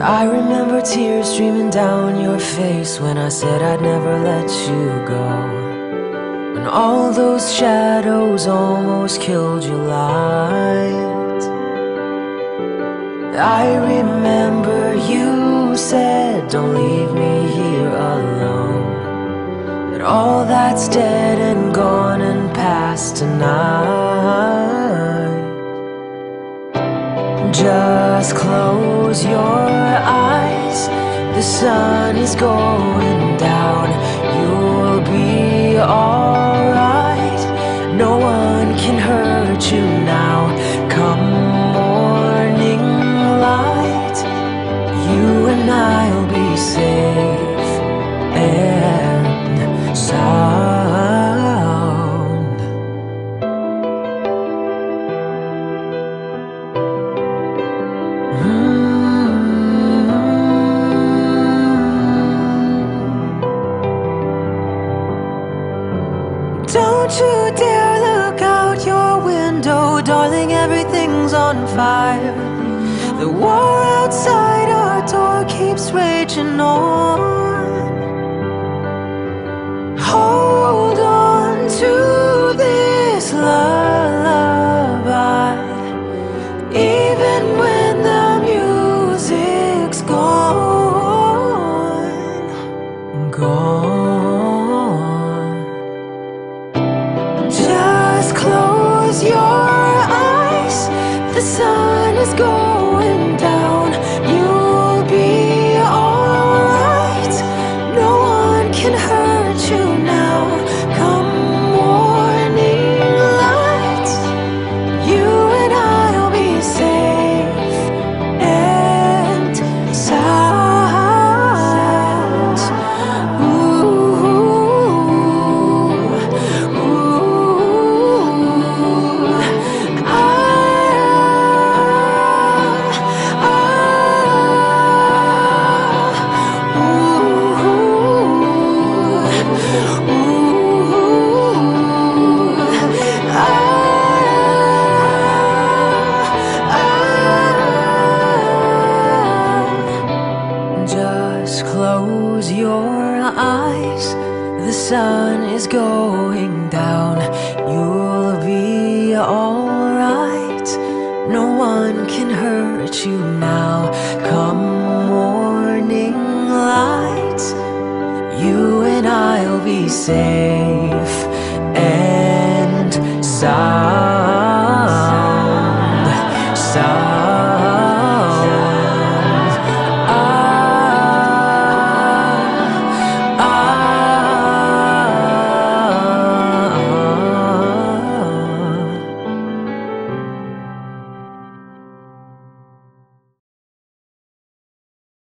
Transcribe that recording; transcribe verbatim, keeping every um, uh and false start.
I remember tears streaming down your face when I said I'd never let you go, when all those shadows almost killed your light. I remember you said, don't leave me here alone, but all that's dead and gone and past tonight. Just close your eyes, the sun is going down. You'll be alright, no one can hurt you now. Come morning light, you and I'll be safe and sound. Don't you dare look out your window, darling, everything's on fire. The war outside our door keeps raging on. Hold on to this lullaby, even when the music's gone, gone. Just close your eyes, the sun is going down. You'll be alright, no one can hurt you now. Come morning light, you and I'll be safe and sound. Ooh, ooh, I, I, ooh, ooh, I, I. Just close your eyes, the sun is going down. You'll be alright, no one can hurt you now. Come morning light, you and I'll be safe and sound.